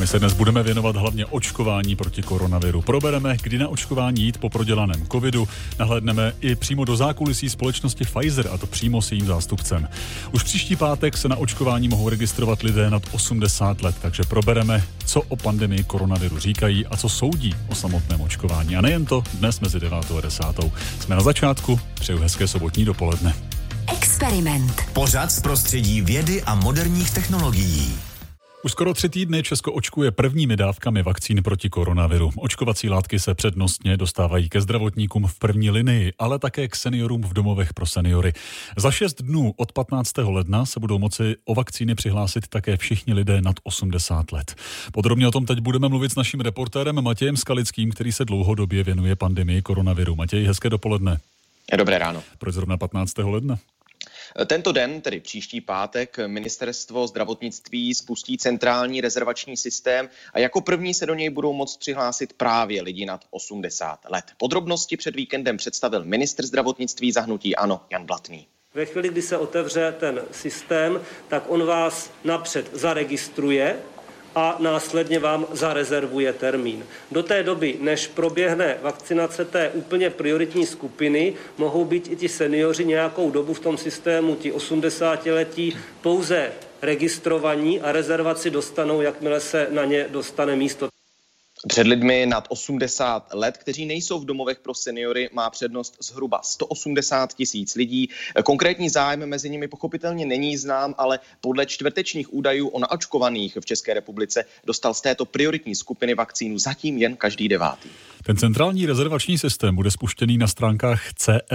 My se dnes budeme věnovat hlavně očkování proti koronaviru. Probereme, kdy na očkování jít po prodělaném covidu. Nahlédneme i přímo do zákulisí společnosti Pfizer, a to přímo s jejím zástupcem. Už příští pátek se na očkování mohou registrovat lidé nad 80 let, takže probereme, co o pandemii koronaviru říkají a co soudí o samotném očkování. A nejen to, dnes mezi 9. a 10. Jsme na začátku, přeju hezké sobotní dopoledne. Experiment. Pořad z prostředí vědy a moderních technologií. Už skoro 3 týdny Česko očkuje prvními dávkami vakcín proti koronaviru. Očkovací látky se přednostně dostávají ke zdravotníkům v první linii, ale také k seniorům v domovech pro seniory. Za 6 dnů od 15. ledna se budou moci o vakcíny přihlásit také všichni lidé nad 80 let. Podrobně o tom teď budeme mluvit s naším reportérem Matějem Skalickým, který se dlouhodobě věnuje pandemii koronaviru. Matěj, hezké dopoledne. Dobré ráno. Proč zrovna 15. ledna? Tento den, tedy příští pátek, Ministerstvo zdravotnictví spustí centrální rezervační systém a jako první se do něj budou moct přihlásit právě lidi nad 80 let. Podrobnosti před víkendem představil ministr zdravotnictví za hnutí ANO Jan Blatný. Ve chvíli, kdy se otevře ten systém, tak on vás napřed zaregistruje a následně vám zarezervuje termín. Do té doby, než proběhne vakcinace té úplně prioritní skupiny, mohou být i ti seniori nějakou dobu v tom systému, ti 80letí, pouze registrovaní a rezervaci dostanou, jakmile se na ně dostane místo. Před lidmi nad 80 let, kteří nejsou v domovech pro seniory, má přednost zhruba 180 000 lidí. Konkrétní zájem mezi nimi pochopitelně není znám, ale podle čtvrtečních údajů o naočkovaných v České republice dostal z této prioritní skupiny vakcínu zatím jen každý 9. Ten centrální rezervační systém bude spuštěný na stránkách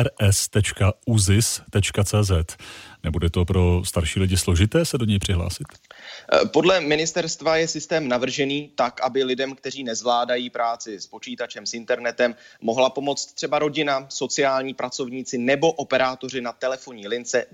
crs.uzis.cz. Nebude to pro starší lidi složité se do něj přihlásit? Podle ministerstva je systém navržený tak, aby lidem, kteří nezvládají práci s počítačem, s internetem, mohla pomoct třeba rodina, sociální pracovníci nebo operátoři na telefonní lince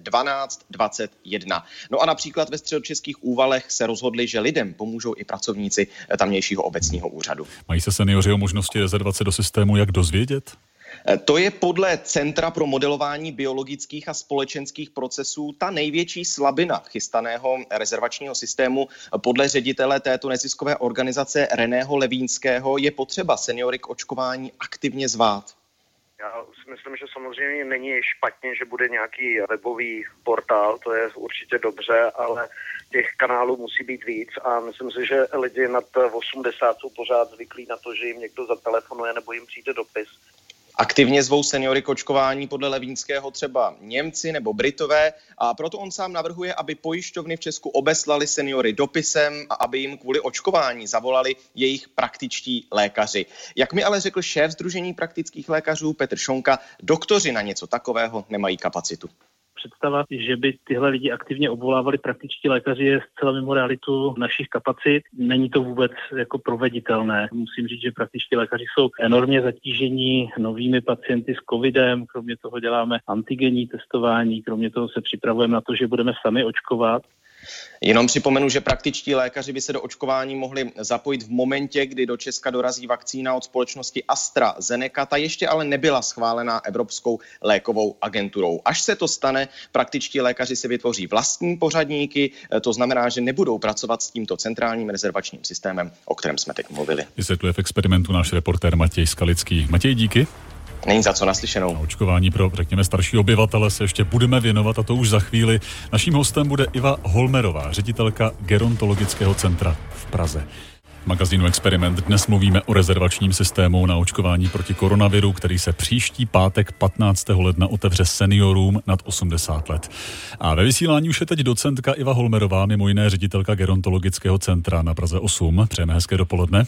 1221. No a například ve středočeských Úvalech se rozhodli, že lidem pomůžou i pracovníci tamnějšího obecního úřadu. Mají se seniori o možnosti rezervace do systému jak dozvědět? To je podle Centra pro modelování biologických a společenských procesů ta největší slabina chystaného rezervačního systému. Podle ředitele této neziskové organizace Reného Levínského je potřeba seniory k očkování aktivně zvát. Já si myslím, že samozřejmě není špatně, že bude nějaký webový portál, to je určitě dobře, ale těch kanálů musí být víc a myslím si, že lidi nad 80 jsou pořád zvyklí na to, že jim někdo zatelefonuje nebo jim přijde dopis. Aktivně zvou seniory k očkování podle Levínského třeba Němci nebo Britové a proto on sám navrhuje, aby pojišťovny v Česku obeslali seniory dopisem a aby jim kvůli očkování zavolali jejich praktičtí lékaři. Jak mi ale řekl šéf Sdružení praktických lékařů Petr Šonka, doktoři na něco takového nemají kapacitu. Představa, že by tyhle lidi aktivně obvolávali praktičtí lékaři, je zcela mimo realitu našich kapacit. Není to vůbec jako proveditelné. Musím říct, že praktičtí lékaři jsou enormně zatížení novými pacienty s covidem. Kromě toho děláme antigenní testování, kromě toho se připravujeme na to, že budeme sami očkovat. Jenom připomenu, že praktičtí lékaři by se do očkování mohli zapojit v momentě, kdy do Česka dorazí vakcína od společnosti AstraZeneca. Ta ještě ale nebyla schválená Evropskou lékovou agenturou. Až se to stane, praktičtí lékaři si vytvoří vlastní pořadníky, to znamená, že nebudou pracovat s tímto centrálním rezervačním systémem, o kterém jsme teď mluvili. Vysvětluje v experimentu náš reportér Matěj Skalický. Matěj, díky. Není za co, naslyšenou. Na očkování pro, řekněme, starší obyvatele se ještě budeme věnovat, a to už za chvíli. Naším hostem bude Iva Holmerová, ředitelka Gerontologického centra v Praze. V magazínu Experiment dnes mluvíme o rezervačním systému na očkování proti koronaviru, který se příští pátek 15. ledna otevře seniorům nad 80 let. A ve vysílání už je teď docentka Iva Holmerová, mimo jiné ředitelka Gerontologického centra na Praze 8. Přejeme hezké dopoledne.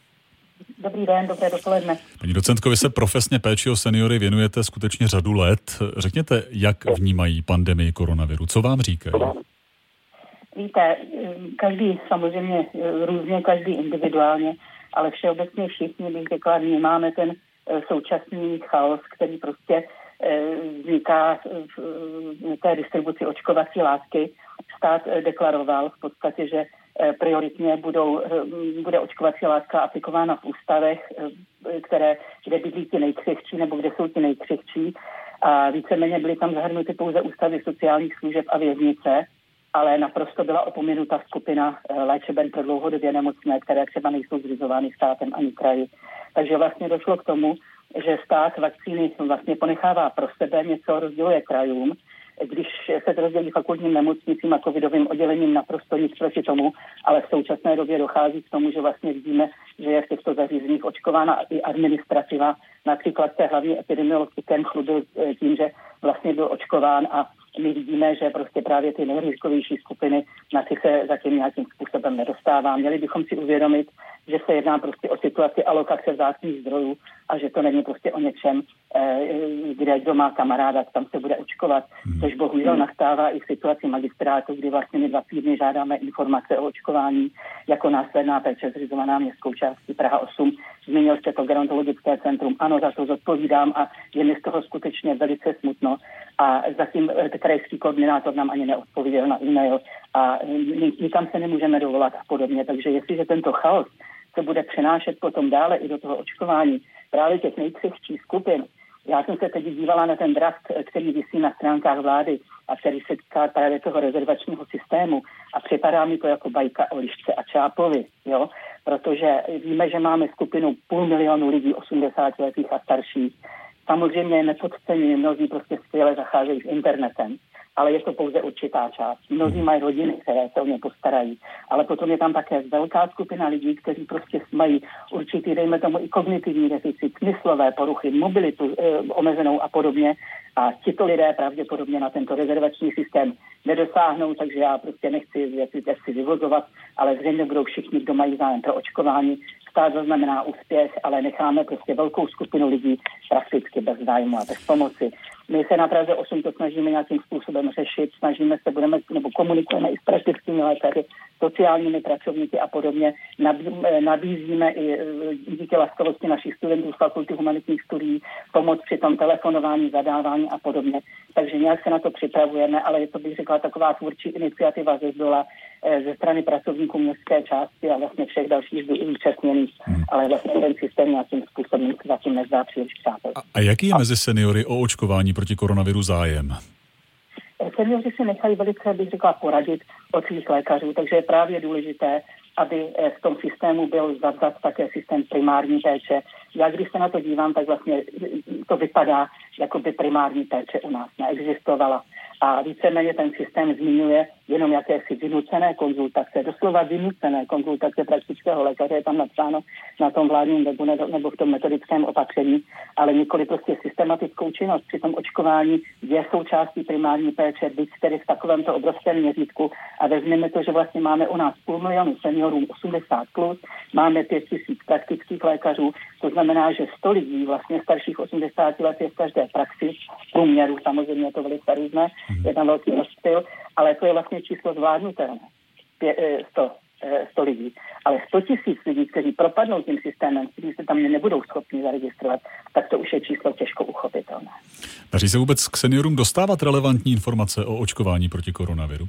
Dobrý den, dobré dopoledne. Paní docentko, vy se profesně péči o seniory věnujete skutečně řadu let. Řekněte, jak vnímají pandemii koronaviru? Co vám říkají? Víte, každý samozřejmě různě, každý individuálně, ale všeobecně všichni, bych řekla, vnímáme ten současný chaos, který prostě vzniká v té distribuci očkovací látky. Stát deklaroval v podstatě, že prioritně bude očkovací látka aplikována v ústavech, kde bydlí ti nejkřehčí nebo kde jsou ti nejkřehčí. A víceméně byly tam zahrnuty pouze ústavy sociálních služeb a věznice. ale naprosto byla opominuta skupina léčeben pro dlouhodobě nemocné, které třeba nejsou zřizovány státem ani kraji. Takže vlastně došlo k tomu, že stát vakcíny vlastně ponechává pro sebe, něco rozděluje krajům. Když se to rozdělí fakultním nemocnicím a covidovým oddělením, naprosto nic proti tomu, ale v současné době dochází k tomu, že vlastně vidíme, že je v těchto zařízeních očkována i administrativa. Například se hlavní epidemiolog Ken chlubil tím, že vlastně byl očkován a my vidíme, že prostě právě ty nejrizikovější skupiny na ty se zatím nějakým způsobem nedostává. Měli bychom si uvědomit, že se jedná prostě o situaci alokace vzácných zdrojů a že to není prostě o něčem, kde kdo má kamaráda, tam se bude očkovat, což bohužel nastává i v situaci magistrátu, kdy vlastně my 2 týdny žádáme informace o očkování jako následná péče zřizovaná městskou částí Praha 8. Zmínil jste to gerontologické centrum, ano, za to zodpovídám a je mi z toho skutečně velice smutno. A zatím krajský koordinátor nám ani neodpověděl na e-mail a nikam se nemůžeme dovolat a podobně. Takže jestliže tento chaos se bude přenášet potom dále i do toho očkování právě těch nejkřehčích skupin. Já jsem se teď dívala na ten draft, který visí na stránkách vlády a který se týká právě toho rezervačního systému a připadá mi to jako bajka o Lišce a Čápovi, jo? Protože víme, že máme skupinu 500 000 lidí 80letých a starších. Samozřejmě nepodceňují, mnozí prostě skvěle zacházejí s internetem, ale je to pouze určitá část. Mnozí mají rodiny, které se o ně postarají, ale potom je tam také velká skupina lidí, kteří prostě mají určitý, dejme tomu, i kognitivní deficit, smyslové poruchy, mobilitu omezenou a podobně. A tito lidé pravděpodobně na tento rezervační systém nedosáhnou, takže já prostě nechci věci vyvozovat, ale zřejmě budou všichni, kdo mají zájem pro očkování. Stát zaznamená úspěch, ale necháme prostě velkou skupinu lidí prakticky bez zájmu a bez pomoci. My se na Praze 8 to snažíme nějakým způsobem řešit, nebo komunikujeme i s praktickými lékaři, sociálními pracovníky a podobně. Nabízíme i díky laskavosti našich studentů z Fakulty humanitních studií pomoc při tom telefonování, zadávání a podobně. Takže nějak se na to připravujeme, ale je to, bych řekla, taková tvůrčí iniciativa ze zdola, ze strany pracovníků městské části a vlastně všech dalších účastněných, ale vlastně ten systém nějakým způsobem zatím nezdá příliš přátel. A jaký je mezi seniory o očkování proti koronaviru zájem? Seniori si nechají velice, bych řekla, poradit od svých lékařů, takže je právě důležité, aby v tom systému byl zavzat také systém primární péče. Já když se na to dívám, tak vlastně to vypadá, jako by primární péče u nás neexistovala. A víceméně ten systém zmiňuje jenom jakési vynucené konzultace, doslova vynucené konzultace praktického lékaře, je tam napsáno na tom vládním webu nebo v tom metodickém opatření, ale nikoli prostě systematickou činnost. Při tom očkování je součástí primární péče, byť tedy v takovémto obrovském měřítku. A vezmeme to, že vlastně máme u nás 500 000 seniorů 80+, máme 5 000 praktických lékařů, to znamená, že 100 lidí vlastně starších 80 let je v každé praxi, v průměru samozřejmě je to velice různé, je tam velký rozptyl, ale to je vlastně číslo zvládnutelné, 100 lidí. Ale 100 000 lidí, kteří propadnou tím systémem, kteří se tam nebudou schopni zaregistrovat, tak to už je číslo těžko uchopitelné. Daří se vůbec k seniorům dostávat relevantní informace o očkování proti koronaviru?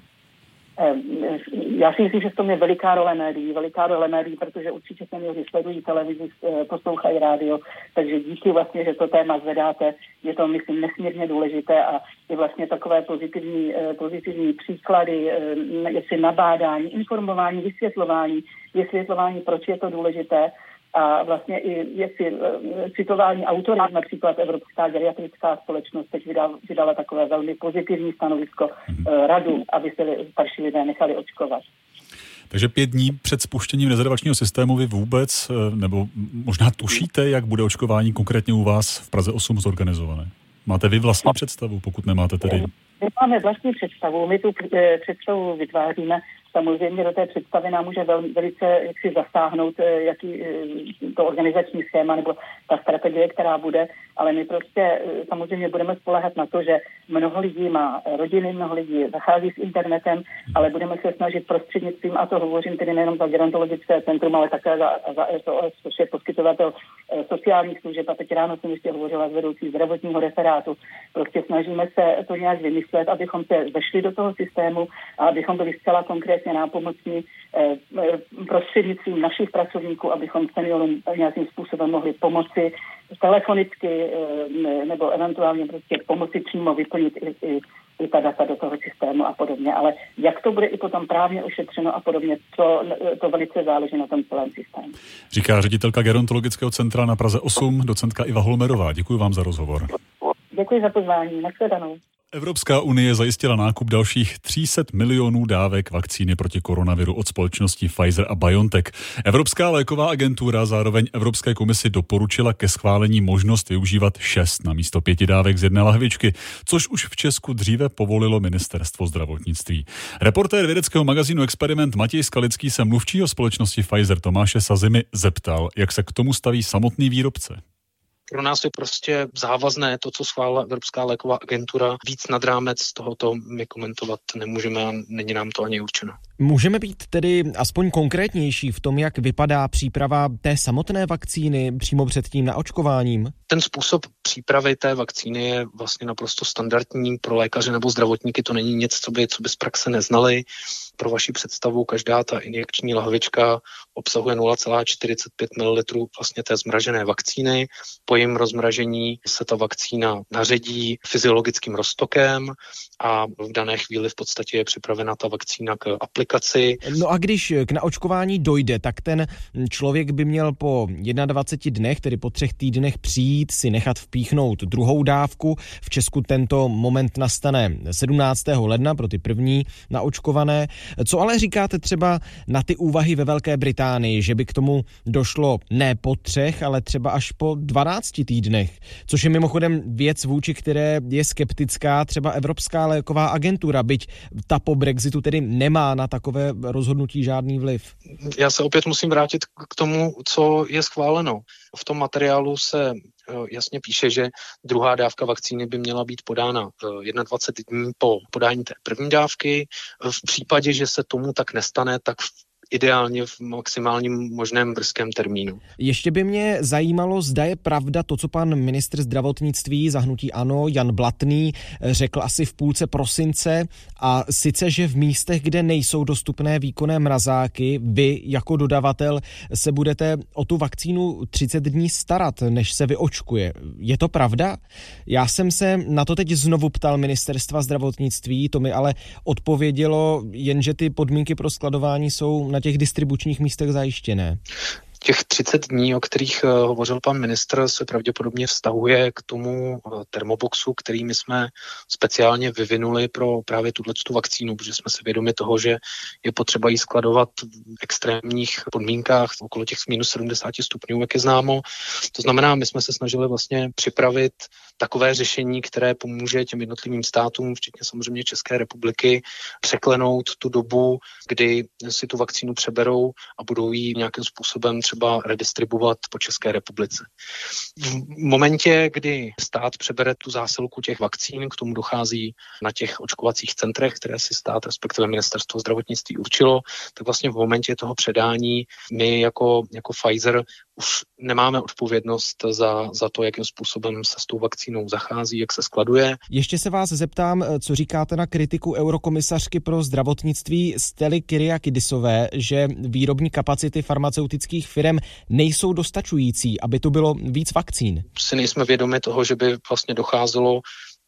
Já si myslím, že v tom je veliká role médií, protože určitě seniori sledují televizi, poslouchají rádio, takže díky vlastně, že to téma zvedáte, je to, myslím, nesmírně důležité a i vlastně takové pozitivní příklady, jestli nabádání, informování, vysvětlování, proč je to důležité. A vlastně i citování autorů, například Evropská geriatrická společnost teď vydala takové velmi pozitivní stanovisko radu, aby se starší lidé nechali očkovat. Takže 5 dní před spuštěním rezervačního systému vy vůbec, nebo možná tušíte, jak bude očkování konkrétně u vás v Praze 8 zorganizované? Máte vy vlastní představu, pokud nemáte tedy? My máme vlastní představu, my tu představu vytváříme. Samozřejmě do té představy nám může velice jaksi zasáhnout jaký to organizační schéma nebo ta strategie, která bude, ale my prostě samozřejmě budeme spoléhat na to, že mnoho lidí má rodiny, mnoho lidí zachází s internetem, ale budeme se snažit prostřednictvím, a to hovořím tedy nejenom za gerontologické centrum, ale také za SOS, což je poskytovatel sociálních služeb, a teď ráno jsem ještě hovořila s vedoucí zdravotního referátu. Prostě snažíme se to nějak vymyslet, abychom se vešli do toho systému a abychom byli zcela konkrétně nápomocní prostřednictvím našich pracovníků, abychom seniorům nějakým způsobem mohli pomoci telefonicky nebo eventuálně prostě pomoci přímo vyplnit i i ta data do toho systému a podobně. Ale jak to bude i potom právně ošetřeno a podobně, to velice záleží na tom celém systému. Říká ředitelka Gerontologického centra na Praze 8, docentka Iva Holmerová. Děkuji vám za rozhovor. Děkuji za pozvání. Nashledanou. Evropská unie zajistila nákup dalších 300 milionů dávek vakcíny proti koronaviru od společností Pfizer a BioNTech. Evropská léková agentura zároveň Evropské komisi doporučila ke schválení možnost využívat 6 namísto 5 dávek z jedné lahvičky, což už v Česku dříve povolilo ministerstvo zdravotnictví. Reportér vědeckého magazínu Experiment Matěj Skalický se mluvčího společnosti Pfizer Tomáše Sazimy zeptal, jak se k tomu staví samotný výrobce. Pro nás je prostě závazné to, co schválila Evropská léková agentura. Víc nad rámec tohoto my komentovat nemůžeme a není nám to ani určeno. Můžeme být tedy aspoň konkrétnější v tom, jak vypadá příprava té samotné vakcíny přímo před tím naočkováním? Ten způsob přípravy té vakcíny je vlastně naprosto standardní pro lékaře nebo zdravotníky. To není nic, co by z praxe neznali. Pro vaši představu, každá ta injekční lahvička obsahuje 0,45 ml vlastně té zmražené vakcíny. Po jejím rozmražení se ta vakcína naředí fyziologickým roztokem a v dané chvíli v podstatě je připravena ta vakcína k aplikaci. No a když k naočkování dojde, tak ten člověk by měl po 21 dnech, tedy po 3 týdnech přijít si nechat vpíchnout druhou dávku. V Česku tento moment nastane 17. ledna pro ty první naočkované. Co ale říkáte třeba na ty úvahy ve Velké Británii, že by k tomu došlo ne po 3, ale třeba až po 12 týdnech, což je mimochodem věc, vůči které je skeptická třeba Evropská léková agentura, byť ta po Brexitu tedy nemá na takové rozhodnutí žádný vliv. Já se opět musím vrátit k tomu, co je schváleno. V tom materiálu se jasně píše, že druhá dávka vakcíny by měla být podána 21 dní po podání té první dávky. V případě, že se tomu tak nestane, tak ideálně v maximálním možném brzkém termínu. Ještě by mě zajímalo, zda je pravda to, co pan ministr zdravotnictví za hnutí ANO Jan Blatný řekl asi v půlce prosince, a sice, že v místech, kde nejsou dostupné výkonné mrazáky, vy jako dodavatel se budete o tu vakcínu 30 dní starat, než se vyočkuje. Je to pravda? Já jsem se na to teď znovu ptal ministerstva zdravotnictví, to mi ale odpovědělo, jenže ty podmínky pro skladování jsou na těch distribučních místech zajištěné. Těch 30 dní, o kterých hovořil pan ministr, se pravděpodobně vztahuje k tomu termoboxu, který my jsme speciálně vyvinuli pro právě tuto vakcínu, protože jsme si vědomi toho, že je potřeba ji skladovat v extrémních podmínkách okolo těch minus 70 stupňů, jak je známo. To znamená, my jsme se snažili vlastně připravit takové řešení, které pomůže těm jednotlivým státům, včetně samozřejmě České republiky, překlenout tu dobu, kdy si tu vakcínu přeberou a budou ji nějakým způsobem třeba redistribuovat po České republice. V momentě, kdy stát přebere tu zásilku těch vakcín, k tomu dochází na těch očkovacích centrech, které si stát, respektive ministerstvo zdravotnictví určilo, tak vlastně v momentě toho předání my jako Pfizer už nemáme odpovědnost za to, jakým způsobem se s tou vakcínou zachází, jak se skladuje. Ještě se vás zeptám, co říkáte na kritiku eurokomisařky pro zdravotnictví Stely Kyriakidisové, že výrobní kapacity farmaceutických firem nejsou dostačující, aby tu bylo víc vakcín. Si nejsme vědomi toho, že by vlastně docházelo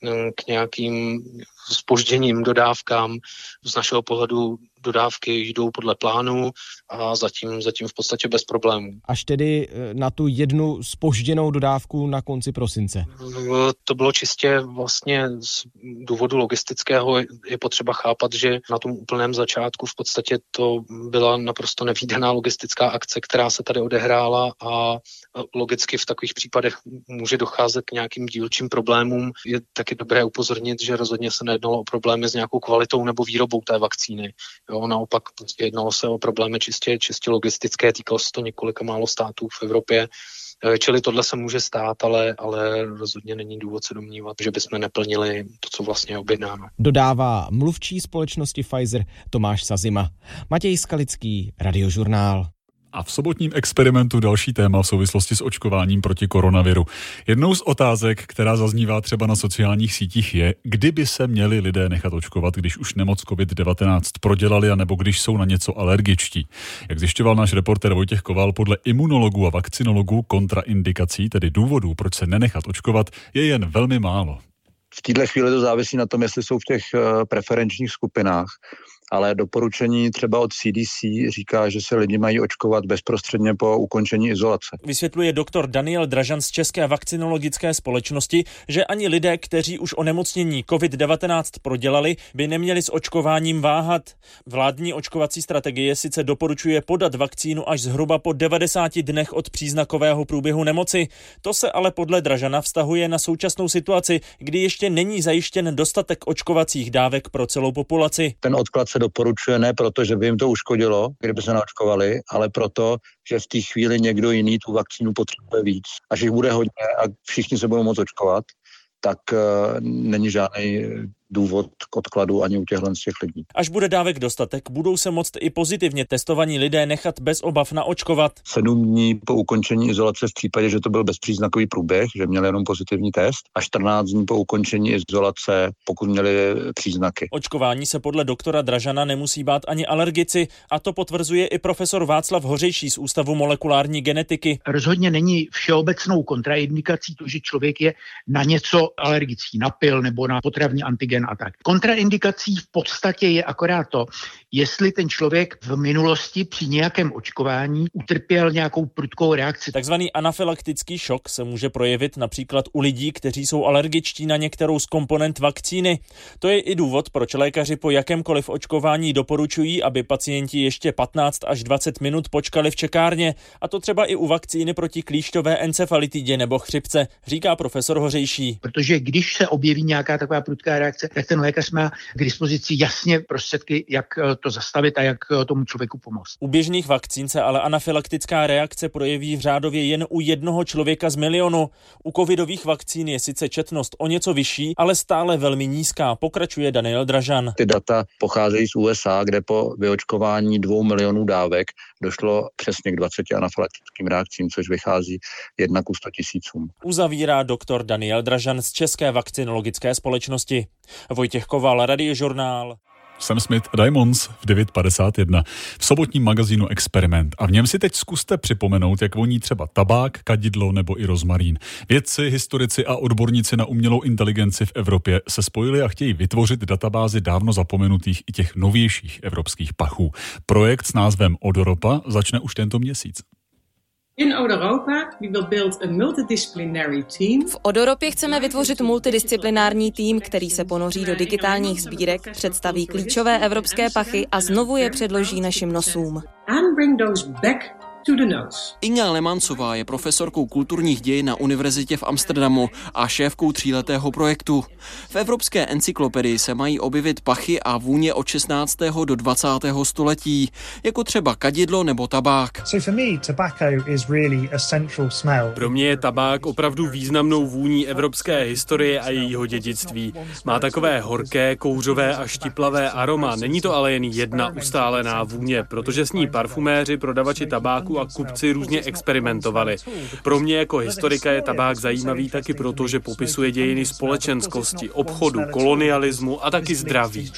k nějakým zpožděním dodávkám. Z našeho pohledu dodávky jdou podle plánu a zatím v podstatě bez problémů. Až tedy na tu jednu zpožděnou dodávku na konci prosince? To bylo čistě vlastně z důvodu logistického. Je potřeba chápat, že na tom úplném začátku v podstatě to byla naprosto nevídaná logistická akce, která se tady odehrála a logicky v takových případech může docházet k nějakým dílčím problémům. Je taky dobré upozornit, že rozhodně se nejednalo o problémy s nějakou kvalitou nebo výrobou té vakcíny. Jo, naopak jednalo se o problémy čistě logistické, týkalo se to několika málo států v Evropě, čili tohle se může stát, ale rozhodně není důvod se domnívat, že bychom neplnili to, co vlastně je objednáno. Dodává mluvčí společnosti Pfizer Tomáš Sazima. Matěj Skalický, Radiožurnál. A v sobotním experimentu další téma v souvislosti s očkováním proti koronaviru. Jednou z otázek, která zaznívá třeba na sociálních sítích, je, kdyby se měli lidé nechat očkovat, když už nemoc COVID-19 prodělali, anebo když jsou na něco alergičtí. Jak zjišťoval náš reportér Vojtěch Koval, podle imunologů a vakcinologů kontraindikací, tedy důvodů, proč se nenechat očkovat, je jen velmi málo. V této chvíli to závisí na tom, jestli jsou v těch preferenčních skupinách, ale doporučení třeba od CDC říká, že se lidi mají očkovat bezprostředně po ukončení izolace. Vysvětluje doktor Daniel Dražan z České vakcinologické společnosti, že ani lidé, kteří už onemocnění COVID-19 prodělali, by neměli s očkováním váhat. Vládní očkovací strategie sice doporučuje podat vakcínu až zhruba po 90 dnech od příznakového průběhu nemoci. To se ale podle Dražana vztahuje na současnou situaci, kdy ještě není zajištěn dostatek očkovacích dávek pro celou populaci. Ten odklad se doporučuje ne proto, že by jim to uškodilo, kdyby se naočkovali, ale proto, že v té chvíli někdo jiný tu vakcínu potřebuje víc. Až jich bude hodně a všichni se budou moct očkovat, tak není žádný důvod k odkladu ani u těchto z těch lidí. Až bude dávek dostatek, budou se moct i pozitivně testovaní lidé nechat bez obav naočkovat. 7 dní po ukončení izolace v případě, že to byl bezpříznakový průběh, že měli jenom pozitivní test, a 14 dní po ukončení izolace, pokud měli příznaky. Očkování se podle doktora Dražana nemusí bát ani alergici, a to potvrzuje i profesor Václav Hořejší z Ústavu molekulární genetiky. Rozhodně není všeobecnou kontraindikací to, že člověk je na něco alergický, na pil nebo na potravní antigen a tak. Kontraindikací v podstatě je akorát to, jestli ten člověk v minulosti při nějakém očkování utrpěl nějakou prudkou reakci. Takzvaný anafylaktický šok se může projevit například u lidí, kteří jsou alergičtí na některou z komponent vakcíny. To je i důvod, proč lékaři po jakémkoliv očkování doporučují, aby pacienti ještě 15 až 20 minut počkali v čekárně, a to třeba i u vakcíny proti klíšťové encefalitidě nebo chřipce, říká profesor Hořejší. Protože když se objeví nějaká taková prudká reakce, tak ten lékař má k dispozici jasně prostředky, jak to zastavit a jak tomu člověku pomoct. U běžných vakcín se ale anafylaktická reakce projeví v řádově jen u 1 člověka z milionu. U covidových vakcín je sice četnost o něco vyšší, ale stále velmi nízká, pokračuje Daniel Dražan. Ty data pocházejí z USA, kde po vyočkování 2 milionů dávek došlo přesně k 20 anafylaktickým reakcím, což vychází 1 ku 100 000. Uzavírá doktor Daniel Dražan z České vakcinologické společnosti. Vojtěch Koval, Radiožurnál. Sam Smith Diamonds v 9:51 v sobotním magazínu Experiment. A v něm si teď zkuste připomenout, jak voní třeba tabák, kadidlo nebo i rozmarín. Vědci, historici a odborníci na umělou inteligenci v Evropě se spojili a chtějí vytvořit databázi dávno zapomenutých i těch novějších evropských pachů. Projekt s názvem Odoropa začne už tento měsíc. V Odoropě chceme vytvořit multidisciplinární tým, který se ponoří do digitálních sbírek, představí klíčové evropské pachy a znovu je předloží našim nosům. Inga Lemancová je profesorkou kulturních dějin na univerzitě v Amsterdamu a šéfkou 3letého projektu. V evropské encyklopedii se mají objevit pachy a vůně od 16. do 20. století, jako třeba kadidlo nebo tabák. Pro mě je tabák opravdu významnou vůní evropské historie a jejího dědictví. Má takové horké, kouřové a štiplavé aroma. Není to ale jen jedna ustálená vůně, protože s ní parfuméři, prodavači tabáku a kupci různě experimentovali. Pro mě jako historika je tabák zajímavý taky proto, že popisuje dějiny společenskosti, obchodu, kolonialismu a taky zdraví.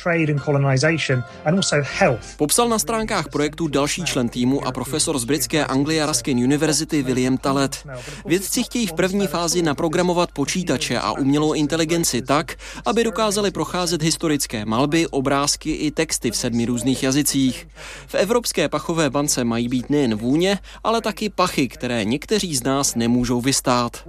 Popsal na stránkách projektu další člen týmu a profesor z britské Anglia Ruskin University William Tallet. Vědci chtějí v první fázi naprogramovat počítače a umělou inteligenci tak, aby dokázali procházet historické malby, obrázky i texty v 7 různých jazycích. V Evropské pachové bance mají být nejen vůně, ale taky pachy, které někteří z nás nemůžou vystát.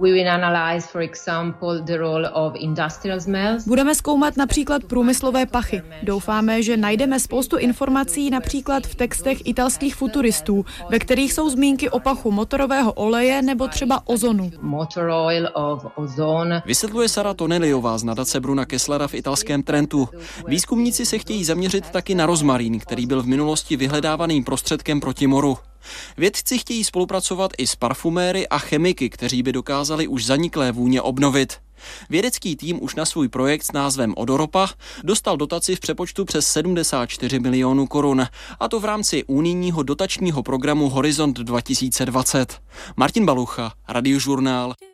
Budeme zkoumat například průmyslové pachy. Doufáme, že najdeme spoustu informací například v textech italských futuristů, ve kterých jsou zmínky o pachu motorového oleje nebo třeba ozonu. Vysvětluje Sara Tonelliová z nadace Bruna Kesslera v italském Trentu. Výzkumníci se chtějí zaměřit taky na rozmarín, který byl v minulosti vyhledávaným prostředkem proti moru. Vědci chtějí spolupracovat i s parfuméry a chemiky, kteří by dokázali už zaniklé vůně obnovit. Vědecký tým už na svůj projekt s názvem Odoropa dostal dotaci v přepočtu přes 74 milionů korun, a to v rámci unijního dotačního programu Horizont 2020. Martin Balucha, Radiožurnál.